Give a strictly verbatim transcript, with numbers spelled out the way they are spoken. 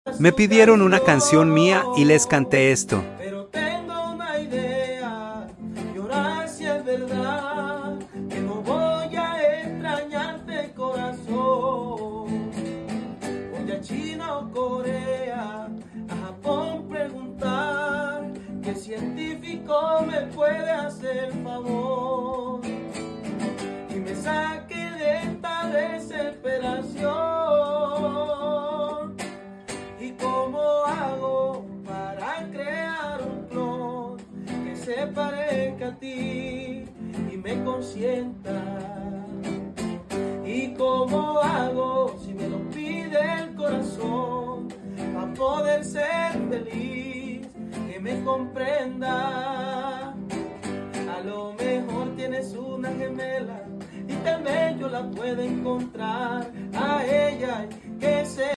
Me pidieron una canción mía y les canté esto. Pero tengo una idea, llorar si es verdad, que no voy a extrañarte, corazón. Voy a China o Corea, a Japón preguntar, ¿qué científico me puede hacer favor? Y me saque de esta desesperación. ¿Y cómo hago para crear un clon que se parezca a ti y me consienta? ¿Y cómo hago si me lo pide el corazón para poder ser feliz, que me comprenda? A lo mejor tienes una gemela y tal vez yo la pueda encontrar a ella que se